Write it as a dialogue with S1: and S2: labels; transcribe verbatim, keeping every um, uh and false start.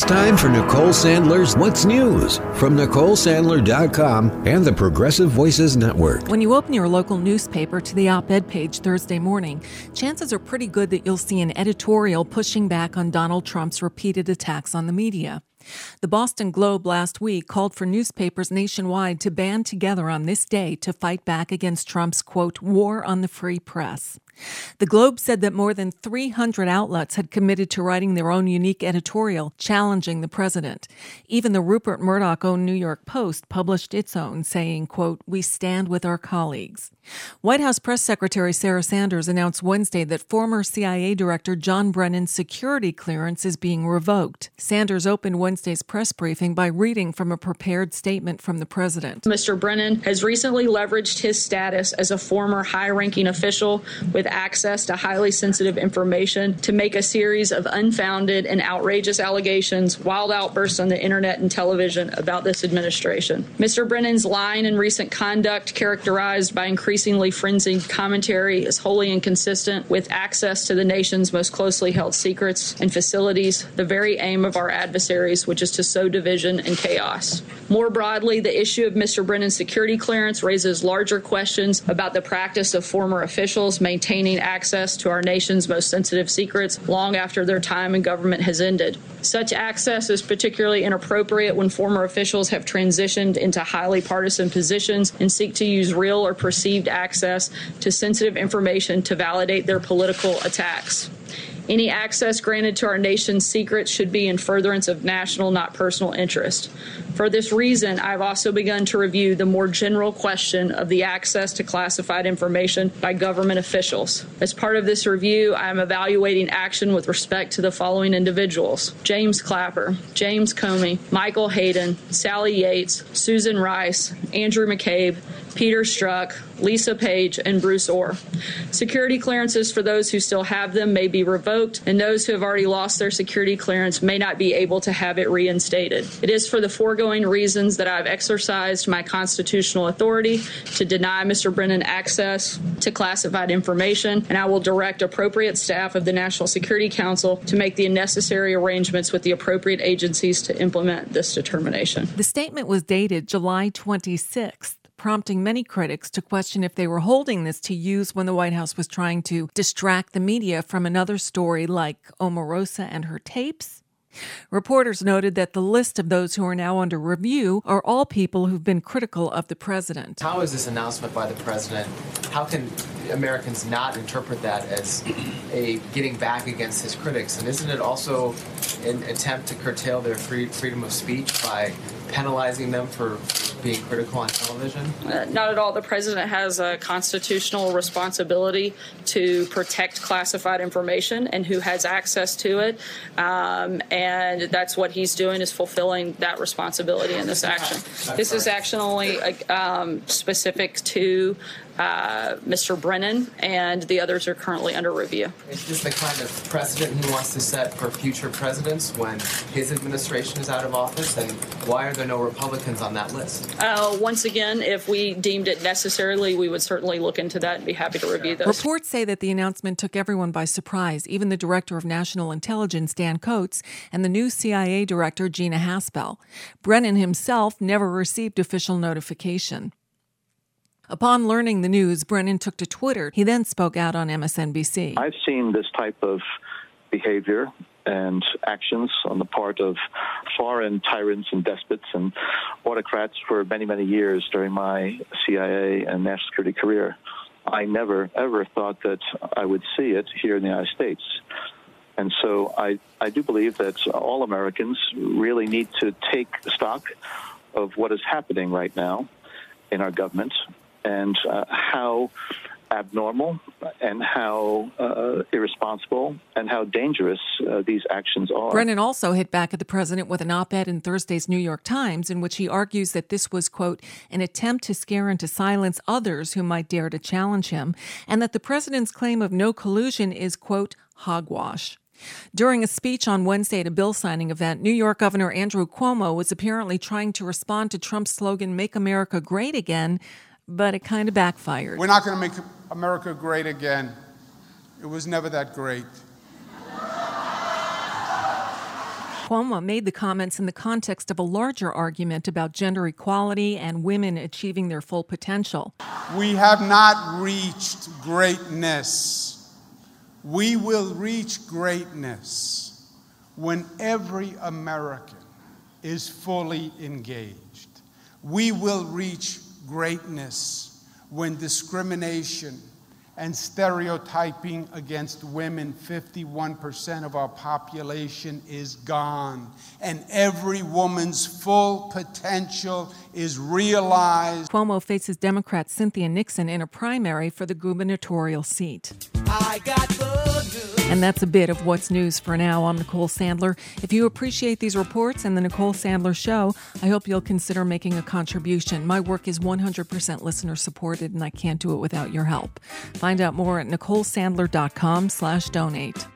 S1: time for Nicole Sandler's What's News from Nicole Sandler dot com and the Progressive Voices Network.
S2: When you open your local newspaper to the op-ed page Thursday morning, chances are pretty good that you'll see an editorial pushing back on Donald Trump's repeated attacks on the media. The Boston Globe last week called for newspapers nationwide to band together on this day to fight back against Trump's, quote, war on the free press. The Globe said that more than three hundred outlets had committed to writing their own unique editorial challenging the president. Even the Rupert Murdoch-owned New York Post published its own, saying, quote, we stand with our colleagues. White House Press Secretary Sarah Sanders announced Wednesday that former C I A Director John Brennan's security clearance is being revoked. Sanders opened Wednesday's press briefing by reading from a prepared statement from the president.
S3: Mister Brennan has recently leveraged his status as a former high-ranking official with access to highly sensitive information to make a series of unfounded and outrageous allegations, wild outbursts on the internet and television about this administration. Mister Brennan's line and recent conduct, characterized by increasingly frenzied commentary, is wholly inconsistent with access to the nation's most closely held secrets and facilities, the very aim of our adversaries, which is to sow division and chaos. More broadly, the issue of Mister Brennan's security clearance raises larger questions about the practice of former officials maintaining access to our nation's most sensitive secrets long after their time in government has ended. Such access is particularly inappropriate when former officials have transitioned into highly partisan positions and seek to use real or perceived access to sensitive information to validate their political attacks. Any access granted to our nation's secrets should be in furtherance of national, not personal interest. For this reason, I've also begun to review the more general question of the access to classified information by government officials. As part of this review, I am evaluating action with respect to the following individuals: James Clapper, James Comey, Michael Hayden, Sally Yates, Susan Rice, Andrew McCabe, Peter Strzok, Lisa Page, and Bruce Orr. Security clearances for those who still have them may be revoked, and those who have already lost their security clearance may not be able to have it reinstated. It is for the foregoing reasons that I've exercised my constitutional authority to deny Mister Brennan access to classified information, and I will direct appropriate staff of the National Security Council to make the necessary arrangements with the appropriate agencies to implement this determination.
S2: The statement was dated July twenty-sixth. Prompting many critics to question if they were holding this to use when the White House was trying to distract the media from another story like Omarosa and her tapes. Reporters noted that the list of those who are now under review are all people who've been critical of the president.
S4: How is this announcement by the president, how can Americans not interpret that as a getting back against his critics? And isn't it also an attempt to curtail their free, freedom of speech by penalizing them for being critical on television?
S3: Uh, not at all. The president has a constitutional responsibility to protect classified information and who has access to it. Um, and that's what he's doing, is fulfilling that responsibility in this action. This is action only um, specific to Uh, Mister Brennan, and the others are currently under review.
S4: Is this the kind of precedent he wants to set for future presidents when his administration is out of office? And why are there no Republicans on that list?
S3: Uh, once again, if we deemed it necessarily, we would certainly look into that and be happy to review those.
S2: Reports say that the announcement took everyone by surprise, even the Director of National Intelligence, Dan Coats, and the new C I A Director, Gina Haspel. Brennan himself never received official notification. Upon learning the news, Brennan took to Twitter. He then spoke out on M S N B C.
S5: I've seen this type of behavior and actions on the part of foreign tyrants and despots and autocrats for many, many years during my C I A and national security career. I never, ever thought that I would see it here in the United States. And so I, I do believe that all Americans really need to take stock of what is happening right now in our government, and uh, how abnormal and how uh, irresponsible and how dangerous uh, these actions are.
S2: Brennan also hit back at the president with an op-ed in Thursday's New York Times in which he argues that this was, quote, an attempt to scare into silence others who might dare to challenge him, and that the president's claim of no collusion is, quote, hogwash. During a speech on Wednesday at a bill signing event, New York Governor Andrew Cuomo was apparently trying to respond to Trump's slogan, Make America Great Again, but it kind of backfired.
S6: We're not going to make America great again. It was never that great.
S2: Cuomo made the comments in the context of a larger argument about gender equality and women achieving their full potential.
S6: We have not reached greatness. We will reach greatness when every American is fully engaged. We will reach greatness when discrimination and stereotyping against women, fifty-one percent of our population, is gone, and every woman's full potential is realized.
S2: Cuomo faces Democrat Cynthia Nixon in a primary for the gubernatorial seat.
S7: I got the news.
S2: And that's a bit of what's news for now. I'm Nicole Sandler. If you appreciate these reports and the Nicole Sandler Show, I hope you'll consider making a contribution. My work is one hundred percent listener supported, and I can't do it without your help. Find out more at nicolesandler.com slash donate.